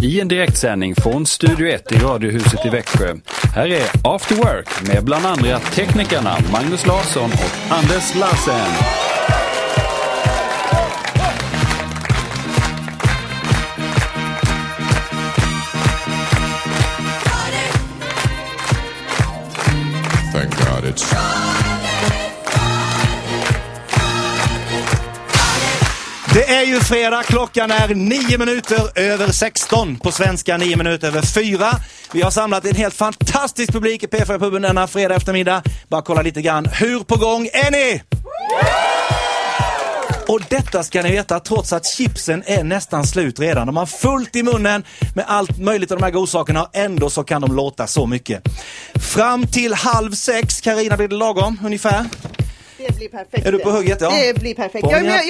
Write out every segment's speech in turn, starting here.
i en direktsändning från Studio 1 i Radiohuset i Växjö. Här är After Work med bland andra teknikerna Magnus Larsson och Anders Larsen. Thank God it's... Det är ju fredag, klockan är 16:09 på svenska, 4:09. Vi har samlat en helt fantastisk publik i P4-puben denna fredag eftermiddag. Bara kolla lite grann, hur på gång är ni? Och detta ska ni veta trots att chipsen är nästan slut redan. De har fullt i munnen med allt möjligt av de här godsakerna och ändå så kan de låta så mycket. Fram till 5:30, Carina, blir det lagom ungefär? Det blir perfekt. Är du på hugget? Ja. Det blir perfekt.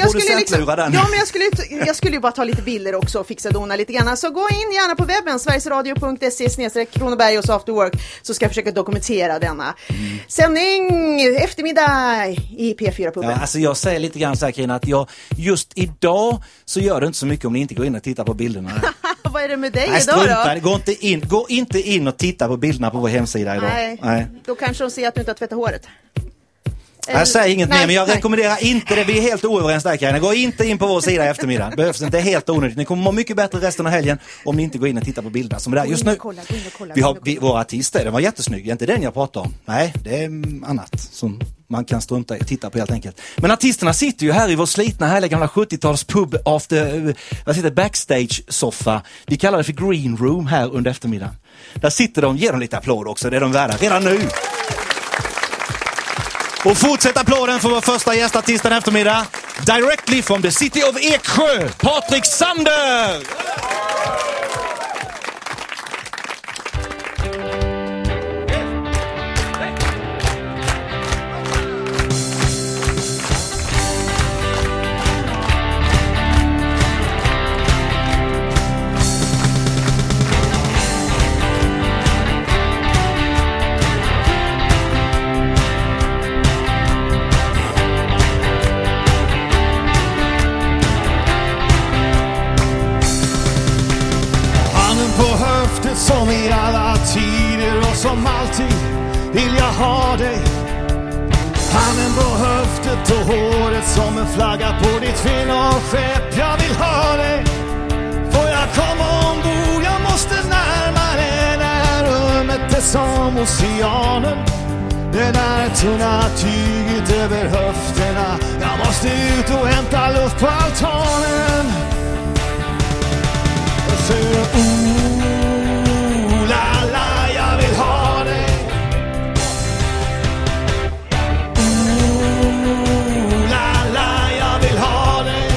Jag skulle ju bara ta lite bilder också och fixa dona lite grann. Så gå in gärna på webben, sverigesradio.se/Kronoberg och så After Work, så ska jag försöka dokumentera denna sändning eftermiddag i P4-puben. Ja, alltså jag säger lite grann så här, Carina, att just idag så gör det inte så mycket om ni inte går in och tittar på bilderna. Vad är det med dig Nej, idag då? Gå inte in och titta på bilderna på vår hemsida idag. Nej. Då kanske de ser att du inte har tvättat håret. Jag säger inget mer, men jag rekommenderar inte det. Vi är helt oöverens där, Karin. Gå inte in på vår sida i eftermiddag. Behövs inte, helt onödigt. Ni kommer må mycket bättre resten av helgen om ni inte går in och tittar på bilderna som är där just nu. Vi har våra artister, den var jättesnygg. Inte den jag pratar om. Nej, det är annat som man kan strunta i och titta på helt enkelt. Men artisterna sitter ju här i vår slitna härliga gamla 70-tals pub backstage-soffa. Vi kallar det för green room här under eftermiddagen. Där sitter de, ger dem lite applåd också. Det är de värda redan nu. Och fortsätt applåden för vår första gästartist den eftermiddag. Directly from the city of Eksjö, Patrik Sander! Som i alla tider och som alltid vill jag ha dig. Handen på höftet och håret som en flagga på ditt fina skepp. Jag vill ha dig. Får jag komma ombord? Jag måste närmare. Det här rummet är som oceanen. Det där tunna tyget över höfterna. Jag måste ut och hämta luft på altanen. Jag säger jag vill ha dig. Jag vill ha dig.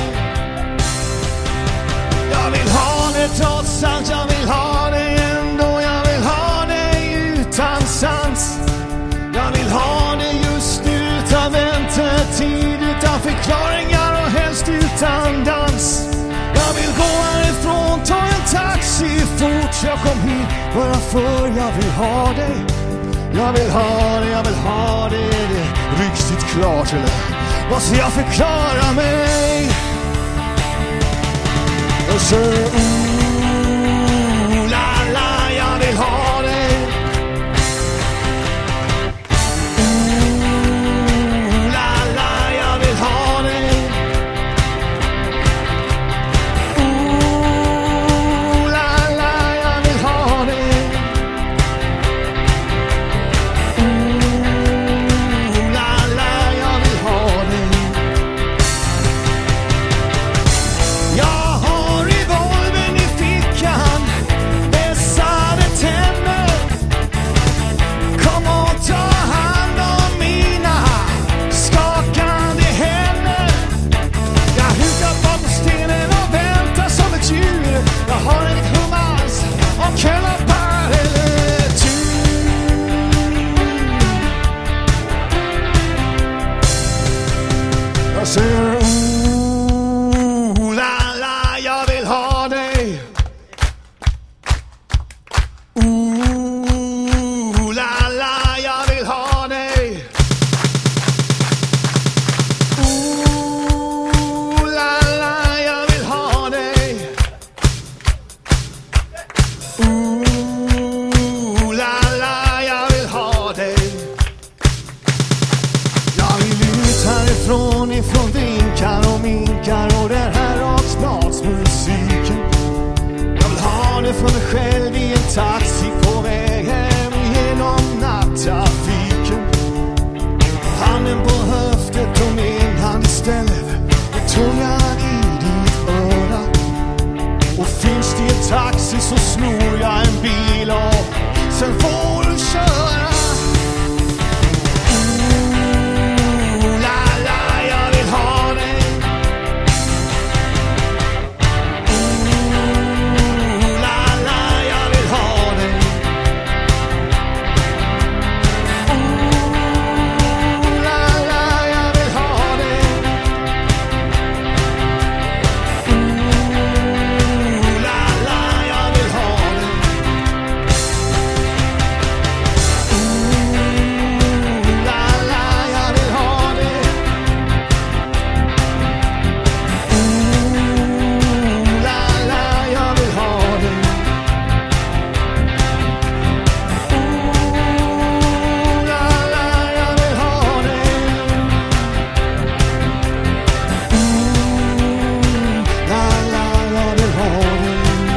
Jag vill ha dig trots allt. Jag vill ha dig ändå. Jag vill ha dig utan sans. Jag vill ha dig just nu utan väntetid, utan förklaringar och helst utan dans. Jag vill gå härifrån, ta en taxi fort. Jag kom hit bara för jag vill ha dig. Jag vill ha dig, jag vill ha dig. Det är riktigt klart, eller måste jag förklara mig? Och så jag vill ha dig. Jag vill ha dig. Jag har revolvern i en taxi så snor jag en bil och sen får du köra. La la, jag vill ha dig. La la, jag vill ha dig. La la, jag vill ha dig. La la, jag vill ha dig. La la, jag vill ha dig. La la, jag vill ha dig. La la, jag vill ha dig. La la, jag vill ha dig.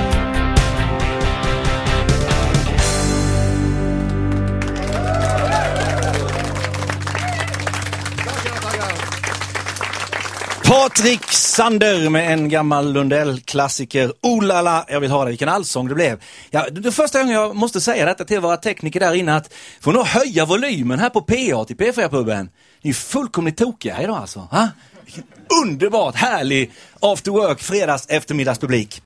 Patrik Sander med en gammal Lundell-klassiker. Oh la la, jag vill ha det. Vilken allsång det blev. Ja, det första gången jag måste säga detta till våra tekniker där inne att får nog höja volymen här på PA till P4-puben. Ni är fullkomligt tokiga idag alltså. Ha? Vilken underbart härlig after work fredags eftermiddagspublik.